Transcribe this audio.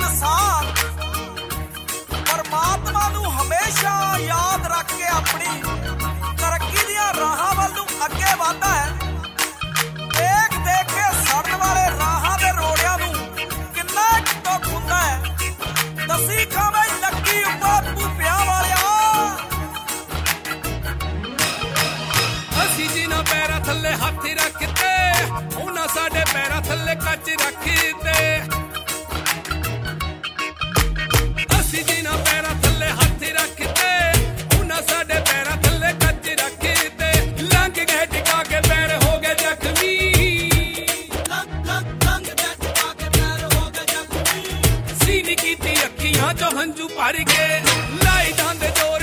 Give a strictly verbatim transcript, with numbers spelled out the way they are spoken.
किसान परमात्मा नूं हमेशा याद रख के अपनी तरक्की दियां राहां वल नूं अगे वधदा है। देख देख के सड़न वाले राहां दे रोड़ियां नूं किन्ना दुख हुंदा है। दसी खावे लक्की उपर भूपिया वालिया असी जिन्हां पैरां थल्ले हथ रखते उन्हां साडे पैरां थल्ले कच रखते। असी जिन्हां पैरां थल्ले हथ रखते उन्हां साडे पैरां थल्ले कच रखते। लंघ गए टिका के पैर हो गए जख्मी सीनी कीती अखियां चो हंझू भर के लाई जांदे जोर